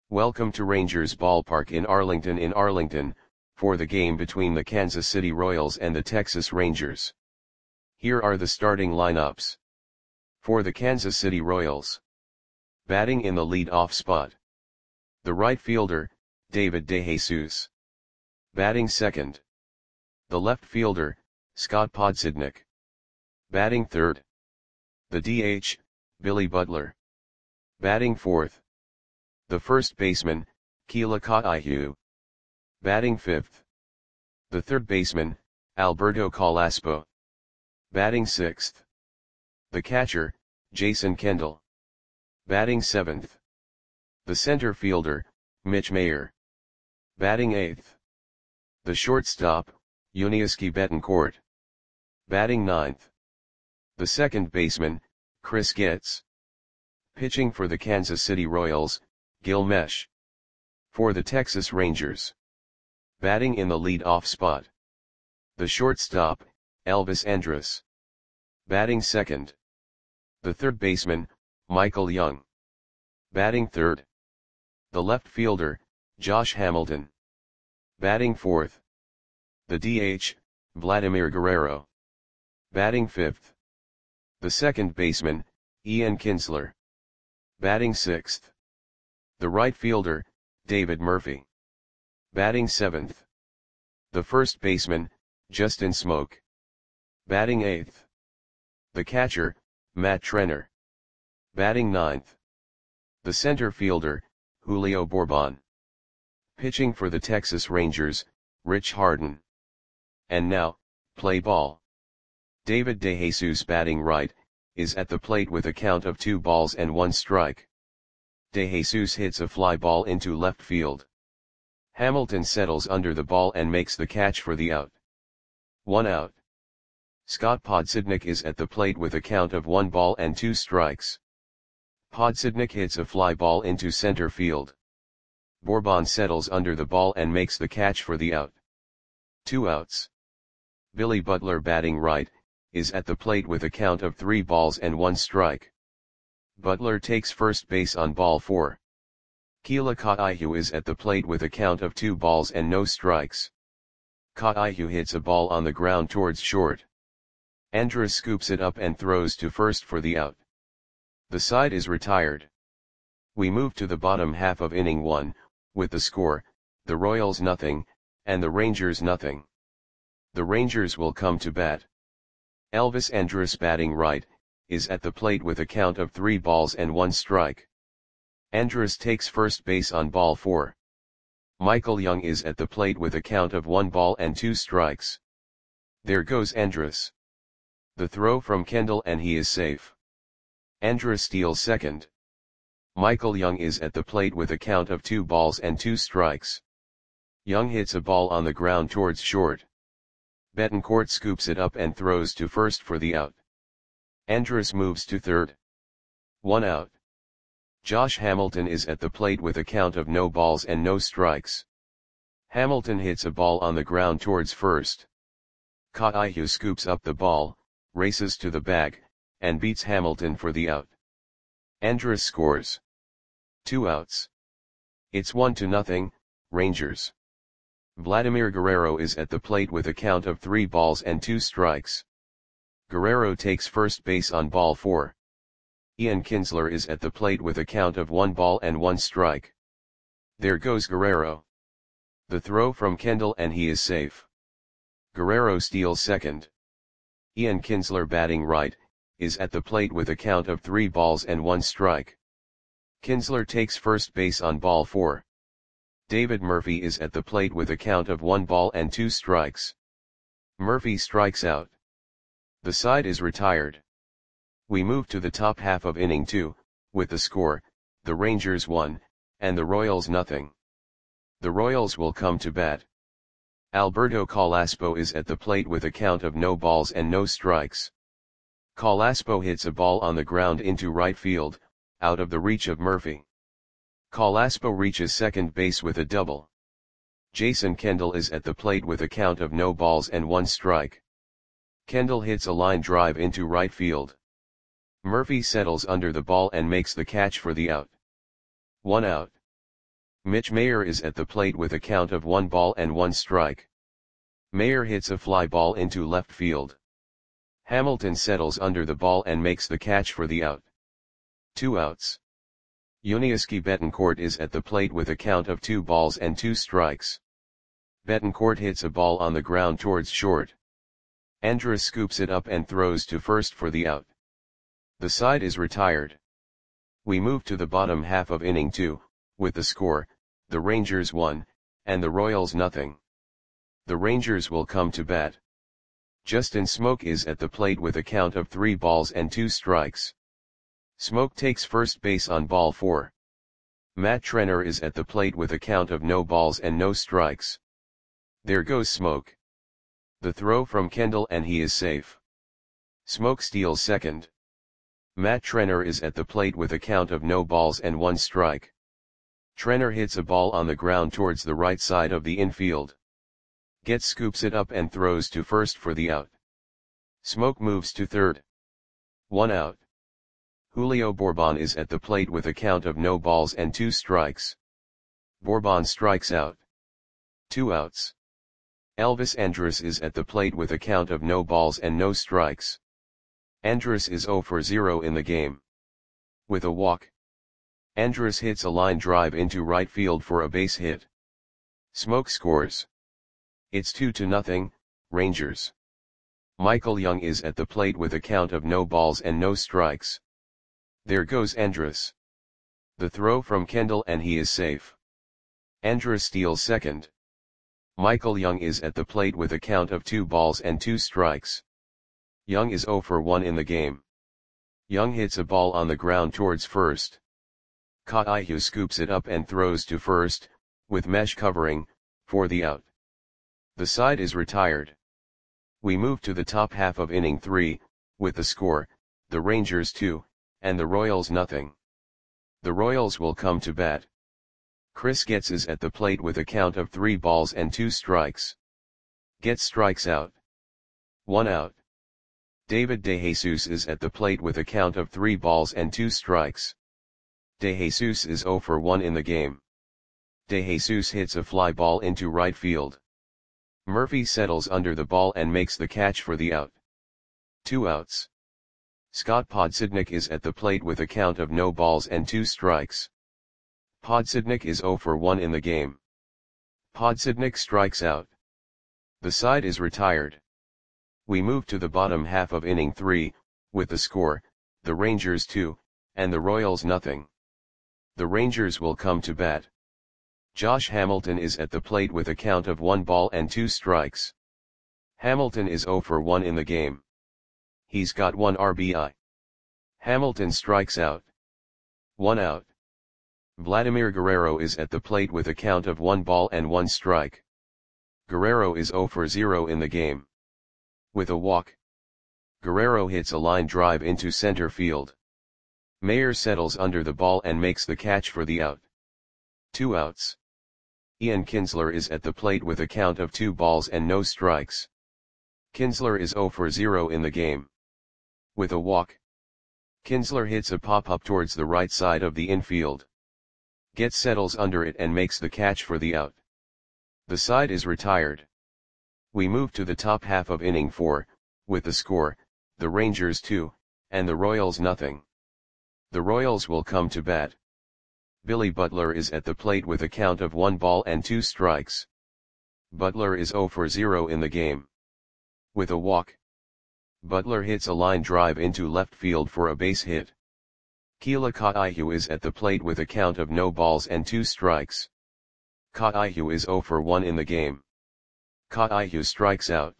Welcome to Rangers Ballpark in Arlington, for the game between the Kansas City Royals and the Texas Rangers. Here are the starting lineups. For the Kansas City Royals. Batting in the lead-off spot. The right fielder, David DeJesus. Batting second. The left fielder, Scott Podsednik. Batting third. The DH, Billy Butler. Batting fourth. The first baseman, Keila Ka'aihu. Batting fifth. The third baseman, Alberto Carrasco. Batting sixth. The catcher, Jason Kendall. Batting seventh. The center fielder, Mitch Mayer. Batting eighth. The shortstop, Yuniesky Betancourt. Batting ninth. The second baseman, Chris Getz. Pitching for the Kansas City Royals, Gil Meche. For the Texas Rangers. Batting in the lead-off spot. The shortstop, Elvis Andrus. Batting second. The third baseman, Michael Young. Batting third. The left fielder, Josh Hamilton. Batting fourth. The DH, Vladimir Guerrero. Batting fifth. The second baseman, Ian Kinsler. Batting sixth. The right fielder, David Murphy. Batting seventh. The first baseman, Justin Smoke. Batting eighth. The catcher, Matt Trenner. Batting ninth. The center fielder, Julio Bourbon. Pitching for the Texas Rangers, Rich Harden. And now, play ball. David DeJesus batting right, is at the plate with a count of 2 balls and 1 strike. DeJesus hits a fly ball into left field. Hamilton settles under the ball and makes the catch for the out. 1 out. Scott Podsednik is at the plate with a count of 1 ball and 2 strikes. Podsednik hits a fly ball into center field. Bourbon settles under the ball and makes the catch for the out. 2 outs. Billy Butler batting right, is at the plate with a count of 3 balls and 1 strike. Butler takes first base on ball 4. Keila Ka'aihu is at the plate with a count of 2 balls and no strikes. Ka'aihu hits a ball on the ground towards short. Andrus scoops it up and throws to first for the out. The side is retired. We move to the bottom half of inning 1, with the score, the Royals nothing, and the Rangers nothing. The Rangers will come to bat. Elvis Andrus batting right, is at the plate with a count of 3 balls and 1 strike. Andrus takes first base on ball 4. Michael Young is at the plate with a count of 1 ball and 2 strikes. There goes Andrus. The throw from Kendall and he is safe. Andrus steals second. Michael Young is at the plate with a count of 2 balls and 2 strikes. Young hits a ball on the ground towards short. Betancourt scoops it up and throws to first for the out. Andrus moves to third. 1 out. Josh Hamilton is at the plate with a count of no balls and no strikes. Hamilton hits a ball on the ground towards first. Ka'aihu scoops up the ball, races to the bag, and beats Hamilton for the out. Andrus scores. 2 outs. It's 1-0, Rangers. Vladimir Guerrero is at the plate with a count of 3 balls and 2 strikes. Guerrero takes first base on ball 4. Ian Kinsler is at the plate with a count of 1 ball and 1 strike. There goes Guerrero. The throw from Kendall and he is safe. Guerrero steals second. Ian Kinsler batting right, is at the plate with a count of 3 balls and 1 strike. Kinsler takes first base on ball 4. David Murphy is at the plate with a count of 1 ball and 2 strikes. Murphy strikes out. The side is retired. We move to the top half of inning 2, with the score, the Rangers 1, and the Royals nothing. The Royals will come to bat. Alberto Carrasco is at the plate with a count of no balls and no strikes. Carrasco hits a ball on the ground into right field, out of the reach of Murphy. Carrasco reaches second base with a double. Jason Kendall is at the plate with a count of no balls and 1 strike. Kendall hits a line drive into right field. Murphy settles under the ball and makes the catch for the out. 1 out. Mitch Mayer is at the plate with a count of 1 ball and 1 strike. Mayer hits a fly ball into left field. Hamilton settles under the ball and makes the catch for the out. 2 outs. Yuniesky Betancourt is at the plate with a count of 2 balls and 2 strikes. Betancourt hits a ball on the ground towards short. Andrus scoops it up and throws to first for the out. The side is retired. We move to the bottom half of inning 2, with the score, the Rangers 1, and the Royals nothing. The Rangers will come to bat. Justin Smoak is at the plate with a count of 3 balls and 2 strikes. Smoak takes first base on ball 4. Matt Trenner is at the plate with a count of no balls and no strikes. There goes Smoak. The throw from Kendall and he is safe. Smoak steals second. Matt Trenner is at the plate with a count of no balls and 1 strike. Trenner hits a ball on the ground towards the right side of the infield. Getz scoops it up and throws to first for the out. Smoak moves to third. 1 out. Julio Bourbon is at the plate with a count of no balls and 2 strikes. Bourbon strikes out. 2 outs. Elvis Andrus is at the plate with a count of no balls and no strikes. Andrus is 0 for 0 in the game. With a walk. Andrus hits a line drive into right field for a base hit. Smoak scores. It's 2-0, Rangers. Michael Young is at the plate with a count of no balls and no strikes. There goes Andrus. The throw from Kendall and he is safe. Andrus steals second. Michael Young is at the plate with a count of 2 balls and 2 strikes. Young is 0 for 1 in the game. Young hits a ball on the ground towards first. Kaihu scoops it up and throws to first, with mesh covering, for the out. The side is retired. We move to the top half of inning 3, with the score, the Rangers 2, and the Royals nothing. The Royals will come to bat. Chris Getz is at the plate with a count of 3 balls and 2 strikes. Getz strikes out. 1 out. David DeJesus is at the plate with a count of 3 balls and 2 strikes. DeJesus is 0 for 1 in the game. DeJesus hits a fly ball into right field. Murphy settles under the ball and makes the catch for the out. 2 outs. Scott Podsednik is at the plate with a count of no balls and 2 strikes. Podsednik is 0 for 1 in the game. Podsednik strikes out. The side is retired. We move to the bottom half of inning 3, with the score, the Rangers 2, and the Royals nothing. The Rangers will come to bat. Josh Hamilton is at the plate with a count of 1 ball and 2 strikes. Hamilton is 0 for 1 in the game. He's got 1 RBI. Hamilton strikes out. 1 out. Vladimir Guerrero is at the plate with a count of 1 ball and 1 strike. Guerrero is 0 for 0 in the game. With a walk. Guerrero hits a line drive into center field. Mayer settles under the ball and makes the catch for the out. 2 outs. Ian Kinsler is at the plate with a count of 2 balls and no strikes. Kinsler is 0 for 0 in the game. With a walk. Kinsler hits a pop-up towards the right side of the infield. Getz settles under it and makes the catch for the out. The side is retired. We move to the top half of inning 4, with the score, the Rangers 2, and the Royals nothing. The Royals will come to bat. Billy Butler is at the plate with a count of 1 ball and 2 strikes. Butler is 0 for 0 in the game. With a walk. Butler hits a line drive into left field for a base hit. Keila Kaihu is at the plate with a count of no balls and 2 strikes. Kaihu is 0 for 1 in the game. Kaihu strikes out.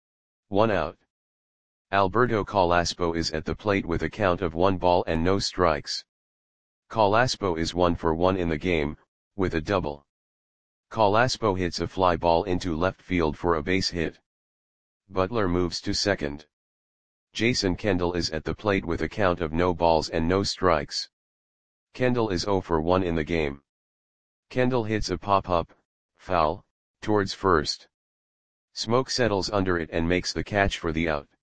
1 out. Alberto Calaspo is at the plate with a count of 1 ball and no strikes. Calaspo is 1 for 1 in the game, with a double. Calaspo hits a fly ball into left field for a base hit. Butler moves to second. Jason Kendall is at the plate with a count of no balls and no strikes. Kendall is 0 for 1 in the game. Kendall hits a pop-up, foul, towards first. Smoak settles under it and makes the catch for the out.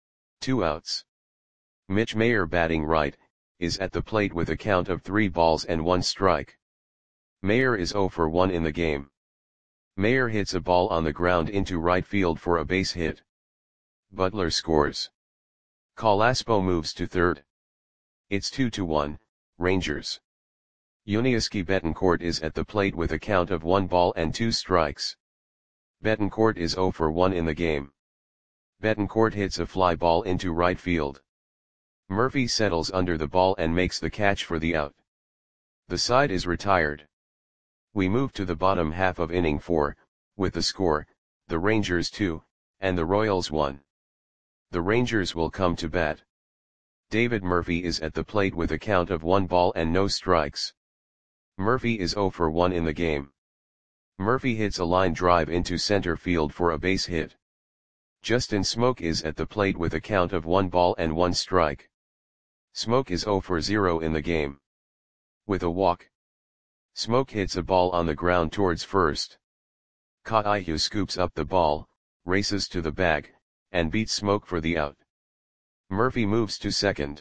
2 outs. Mitch Mayer, batting right, is at the plate with a count of 3 balls and 1 strike. Mayer is 0 for 1 in the game. Mayer hits a ball on the ground into right field for a base hit. Butler scores. Colaspo moves to third. It's 2-1, Rangers. Yuniesky Betancourt is at the plate with a count of 1 ball and 2 strikes. Betancourt is 0 for 1 in the game. Betancourt hits a fly ball into right field. Murphy settles under the ball and makes the catch for the out. The side is retired. We move to the bottom half of inning 4, with the score, the Rangers 2, and the Royals 1. The Rangers will come to bat. David Murphy is at the plate with a count of 1 ball and no strikes. Murphy is 0 for 1 in the game. Murphy hits a line drive into center field for a base hit. Justin Smoke is at the plate with a count of 1 ball and 1 strike. Smoke is 0 for 0 in the game. With a walk, Smoke hits a ball on the ground towards first. Kaihu scoops up the ball, races to the bag, and beats Smoke for the out. Murphy moves to second.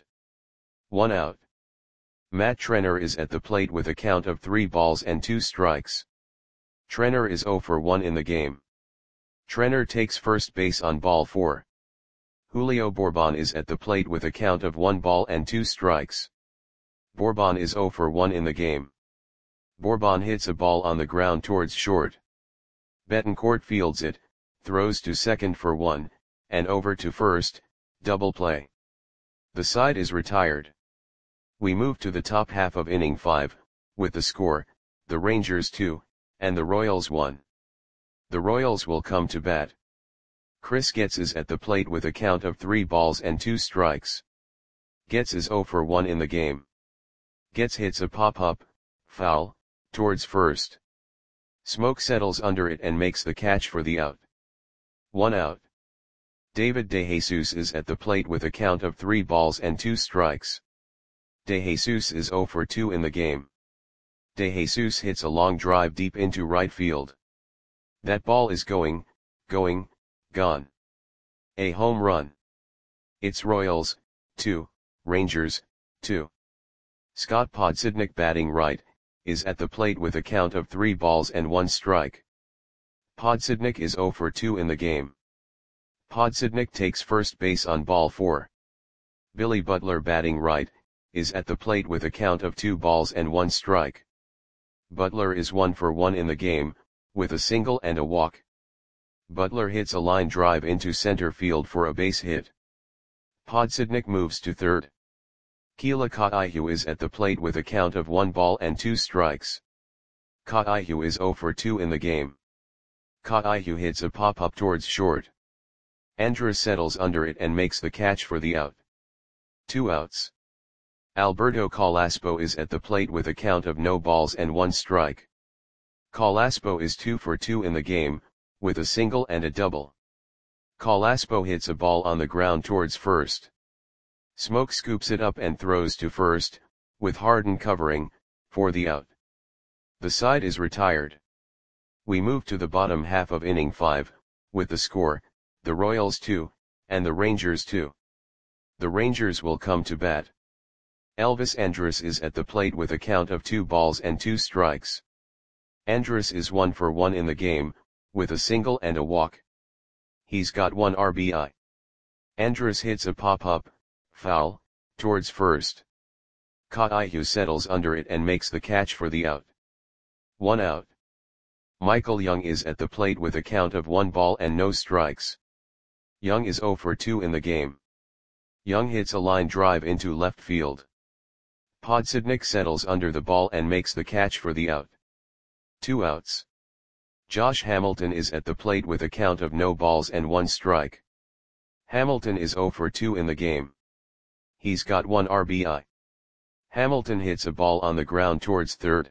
1 out. Matt Trenner is at the plate with a count of 3 balls and 2 strikes. Trenner is 0 for 1 in the game. Trenner takes first base on ball 4. Julio Bourbon is at the plate with a count of 1 ball and 2 strikes. Bourbon is 0 for 1 in the game. Bourbon hits a ball on the ground towards short. Betancourt fields it, throws to second for 1, and over to first, double play. The side is retired. We move to the top half of inning 5, with the score, the Rangers 2, and the Royals 1. The Royals will come to bat. Chris Getz is at the plate with a count of 3 balls and 2 strikes. Getz is 0 for 1 in the game. Getz hits a pop-up, foul, towards first. Smoke settles under it and makes the catch for the out. 1 out. David DeJesus is at the plate with a count of 3 balls and 2 strikes. DeJesus is 0 for 2 in the game. DeJesus hits a long drive deep into right field. That ball is gone. A home run. It's Royals, 2, Rangers, 2. Scott Podsednik batting right, is at the plate with a count of 3 balls and 1 strike. Podsednik is 0 for 2 in the game. Podsednik takes first base on ball 4. Billy Butler batting right, is at the plate with a count of 2 balls and 1 strike. Butler is 1 for 1 in the game, with a single and a walk. Butler hits a line drive into center field for a base hit. Podsednik moves to third. Keila Kaihu is at the plate with a count of 1 ball and 2 strikes. Kaihu is 0 for 2 in the game. Kaihu hits a pop-up towards short. Andrus settles under it and makes the catch for the out. 2 outs. Alberto Colaspo is at the plate with a count of no balls and 1 strike. Colaspo is 2 for 2 in the game, with a single and a double. Colaspo hits a ball on the ground towards first. Smoke scoops it up and throws to first, with Harden covering, for the out. The side is retired. We move to the bottom half of inning 5, with the score, the Royals 2, and the Rangers 2. The Rangers will come to bat. Elvis Andrus is at the plate with a count of 2 balls and 2 strikes. Andrus is 1 for 1 in the game, with a single and a walk. He's got 1 RBI. Andrus hits a pop-up, foul, towards first. Kaihu settles under it and makes the catch for the out. 1 out. Michael Young is at the plate with a count of 1 ball and no strikes. Young is 0 for 2 in the game. Young hits a line drive into left field. Podsednik settles under the ball and makes the catch for the out. 2 outs. Josh Hamilton is at the plate with a count of no balls and 1 strike. Hamilton is 0 for 2 in the game. He's got 1 RBI. Hamilton hits a ball on the ground towards third.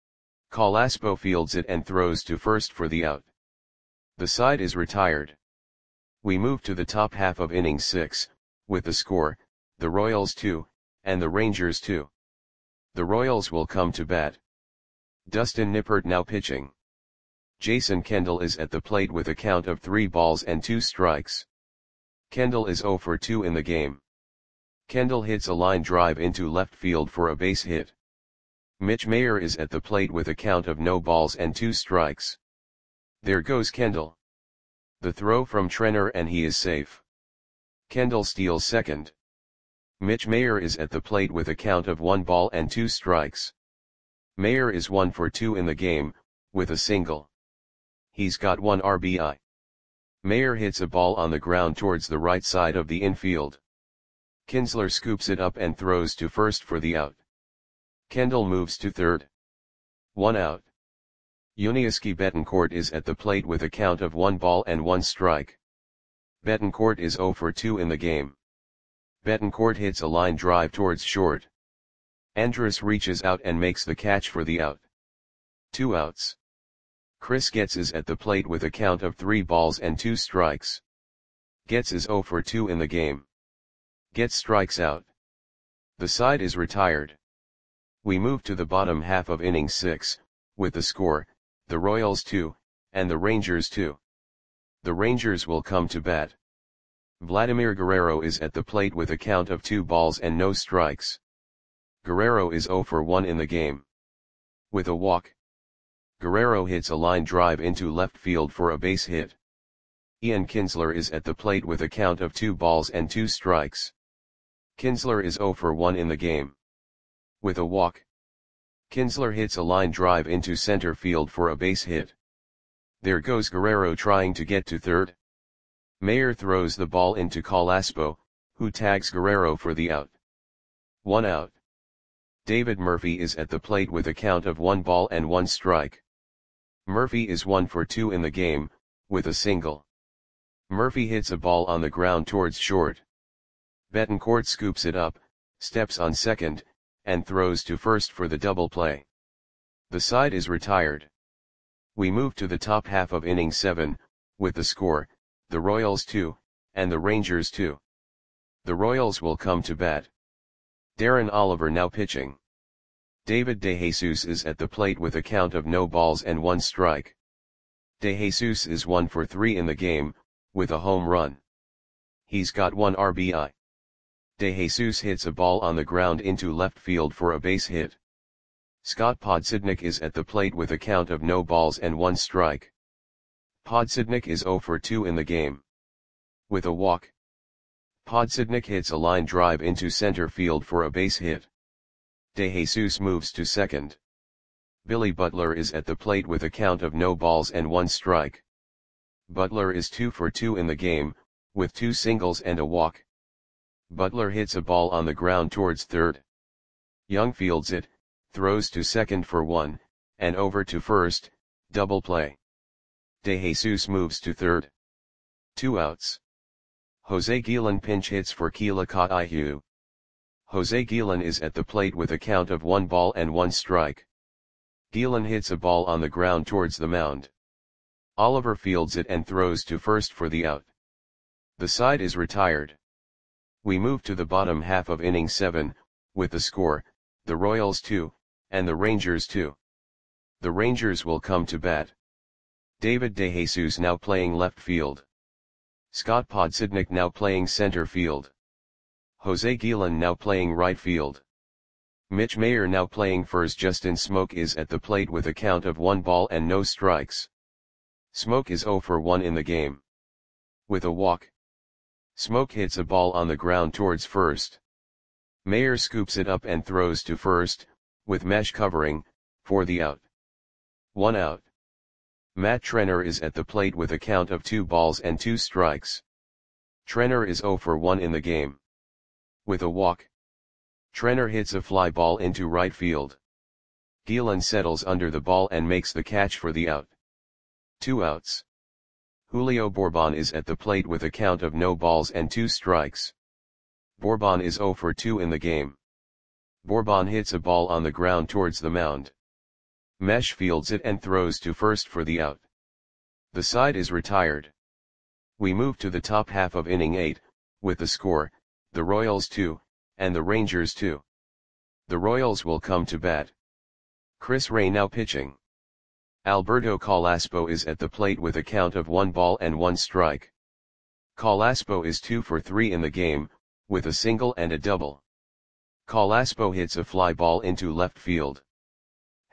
Colaspo fields it and throws to first for the out. The side is retired. We move to the top half of inning 6, with the score, the Royals 2, and the Rangers 2. The Royals will come to bat. Dustin Nippert now pitching. Jason Kendall is at the plate with a count of 3 balls and 2 strikes. Kendall is 0 for 2 in the game. Kendall hits a line drive into left field for a base hit. Mitch Mayer is at the plate with a count of no balls and 2 strikes. There goes Kendall. The throw from Trenner and he is safe. Kendall steals second. Mitch Mayer is at the plate with a count of 1 ball and 2 strikes. Mayer is 1 for 2 in the game, with a single. He's got 1 RBI. Mayer hits a ball on the ground towards the right side of the infield. Kinsler scoops it up and throws to first for the out. Kendall moves to third. 1 out. Yuniesky Betancourt is at the plate with a count of 1 ball and 1 strike. Betancourt is 0 for 2 in the game. Betancourt hits a line drive towards short. Andrus reaches out and makes the catch for the out. 2 outs. Chris Getz is at the plate with a count of 3 balls and 2 strikes. Getz is 0 for 2 in the game. Getz strikes out. The side is retired. We move to the bottom half of inning 6, with the score, the Royals 2, and the Rangers 2. The Rangers will come to bat. Vladimir Guerrero is at the plate with a count of 2 balls and no strikes. Guerrero is 0 for 1 in the game. With a walk. Guerrero hits a line drive into left field for a base hit. Ian Kinsler is at the plate with a count of 2 balls and 2 strikes. Kinsler is 0 for 1 in the game. With a walk. Kinsler hits a line drive into center field for a base hit. There goes Guerrero trying to get to third. Mayer throws the ball into Calaspo, who tags Guerrero for the out. 1 out. David Murphy is at the plate with a count of 1 ball and 1 strike. Murphy is 1 for 2 in the game, with a single. Murphy hits a ball on the ground towards short. Betancourt scoops it up, steps on second, and throws to first for the double play. The side is retired. We move to the top half of inning 7, with the score, the Royals 2, and the Rangers 2. The Royals will come to bat. Darren Oliver now pitching. David DeJesus is at the plate with a count of no balls and 1 strike. DeJesus is 1 for 3 in the game, with a home run. He's got 1 RBI. DeJesus hits a ball on the ground into left field for a base hit. Scott Podsednik is at the plate with a count of no balls and 1 strike. Podsednik is 0 for 2 in the game. With a walk. Podsednik hits a line drive into center field for a base hit. DeJesus moves to second. Billy Butler is at the plate with a count of no balls and 1 strike. Butler is 2 for 2 in the game, with 2 singles and a walk. Butler hits a ball on the ground towards third. Young fields it, throws to second for 1, and over to first, double play. DeJesus moves to third. 2 outs. Jose Guillen pinch hits for Kealakot Ihu. Jose Guillen is at the plate with a count of 1 ball and 1 strike. Guillen hits a ball on the ground towards the mound. Oliver fields it and throws to first for the out. The side is retired. We move to the bottom half of inning 7, with the score, the Royals 2, and the Rangers 2. The Rangers will come to bat. David DeJesus now playing left field. Scott Podsednik now playing center field. Jose Guillen now playing right field. Mitch Mayer now playing first. Justin Smoak is at the plate with a count of 1 ball and no strikes. Smoak is 0 for 1 in the game. With a walk. Smoak hits a ball on the ground towards first. Mayer scoops it up and throws to first, with mesh covering, for the out. 1 out. Matt Trenner is at the plate with a count of 2 balls and 2 strikes. Trenner is 0 for 1 in the game. With a walk. Trenner hits a fly ball into right field. Guillen settles under the ball and makes the catch for the out. 2 outs. Julio Bourbon is at the plate with a count of no balls and 2 strikes. Bourbon is 0 for 2 in the game. Bourbon hits a ball on the ground towards the mound. Mesh fields it and throws to first for the out. The side is retired. We move to the top half of inning 8, with the score, the Royals 2, and the Rangers 2. The Royals will come to bat. Chris Ray now pitching. Alberto Calaspo is at the plate with a count of 1 ball and 1 strike. Calaspo is 2 for 3 in the game, with a single and a double. Calaspo hits a fly ball into left field.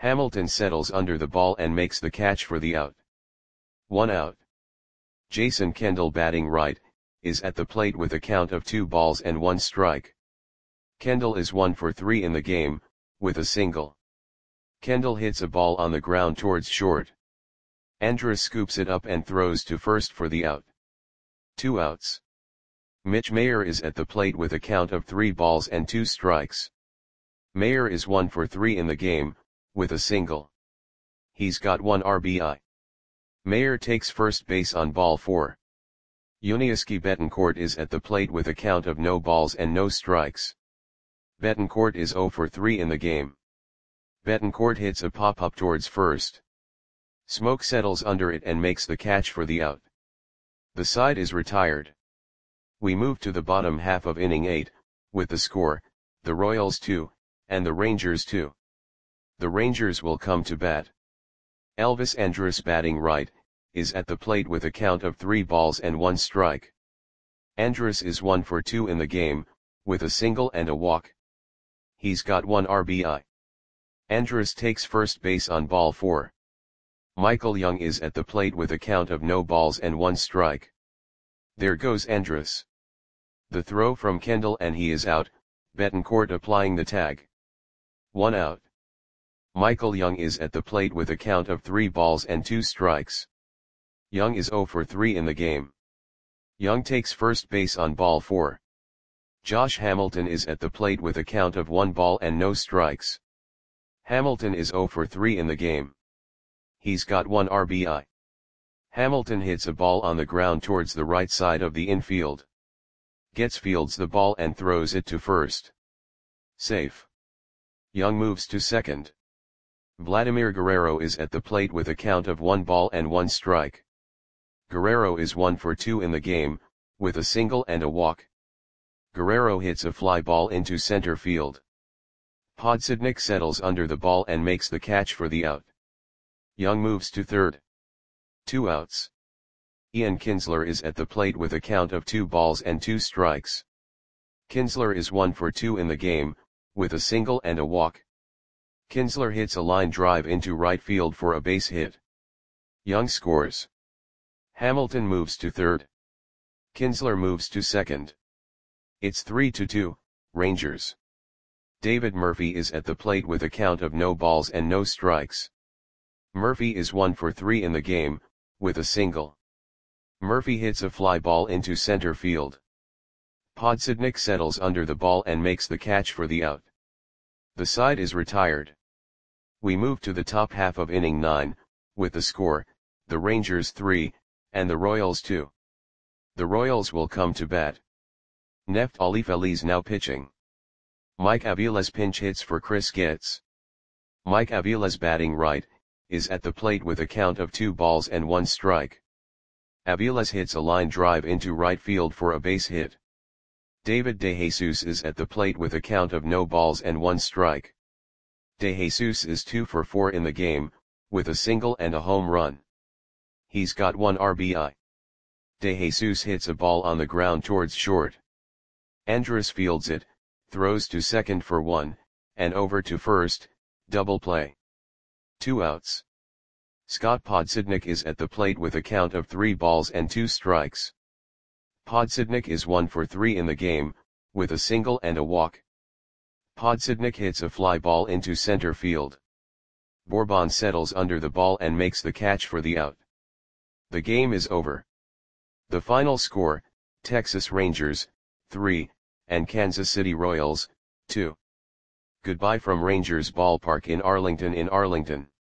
Hamilton settles under the ball and makes the catch for the out. 1 out. Jason Kendall, batting right, is at the plate with a count of 2 balls and 1 strike. Kendall is 1 for 3 in the game, with a single. Kendall hits a ball on the ground towards short. Andrus scoops it up and throws to first for the out. 2 outs. Mitch Mayer is at the plate with a count of 3 balls and 2 strikes. Mayer is 1 for 3 in the game, with a single. He's got 1 RBI. Mayer takes first base on ball 4. Yuniesky Betancourt is at the plate with a count of no balls and no strikes. Betancourt is 0 for 3 in the game. Betancourt hits a pop-up towards first. Smoke settles under it and makes the catch for the out. The side is retired. We move to the bottom half of inning 8, with the score, the Royals 2, and the Rangers 2. The Rangers will come to bat. Elvis Andrus, batting right, is at the plate with a count of 3 balls and 1 strike. Andrus is 1 for 2 in the game, with a single and a walk. He's got 1 RBI. Andrus takes first base on ball 4. Michael Young is at the plate with a count of no balls and 1 strike. There goes Andrus. The throw from Kendall and he is out, Betancourt applying the tag. 1 out. Michael Young is at the plate with a count of 3 balls and 2 strikes. Young is 0 for 3 in the game. Young takes first base on ball 4. Josh Hamilton is at the plate with a count of 1 ball and no strikes. Hamilton is 0 for 3 in the game. He's got 1 RBI. Hamilton hits a ball on the ground towards the right side of the infield. Getz fields the ball and throws it to first. Safe. Young moves to second. Vladimir Guerrero is at the plate with a count of 1 ball and 1 strike. Guerrero is 1 for 2 in the game, with a single and a walk. Guerrero hits a fly ball into center field. Podsednik settles under the ball and makes the catch for the out. Young moves to third. 2 outs. Ian Kinsler is at the plate with a count of 2 balls and 2 strikes. Kinsler is 1 for 2 in the game, with a single and a walk. Kinsler hits a line drive into right field for a base hit. Young scores. Hamilton moves to third. Kinsler moves to second. It's 3-2, Rangers. David Murphy is at the plate with a count of no balls and no strikes. Murphy is 1 for 3 in the game, with a single. Murphy hits a fly ball into center field. Podsednik settles under the ball and makes the catch for the out. The side is retired. We move to the top half of inning 9, with the score, the Rangers 3, and the Royals 2. The Royals will come to bat. Neftali Feliz now pitching. Mike Aviles pinch hits for Chris Getz. Mike Aviles, batting right, is at the plate with a count of 2 balls and 1 strike. Aviles hits a line drive into right field for a base hit. David DeJesus is at the plate with a count of no balls and 1 strike. DeJesus is 2 for 4 in the game, with a single and a home run. He's got 1 RBI. DeJesus hits a ball on the ground towards short. Andrus fields it, throws to second for 1, and over to first, double play. 2 outs. Scott Podsednik is at the plate with a count of 3 balls and 2 strikes. Podsednik is 1 for 3 in the game, with a single and a walk. Podsednik hits a fly ball into center field. Bourbon settles under the ball and makes the catch for the out. The game is over. The final score, Texas Rangers, 3, and Kansas City Royals, 2. Goodbye from Rangers Ballpark in Arlington.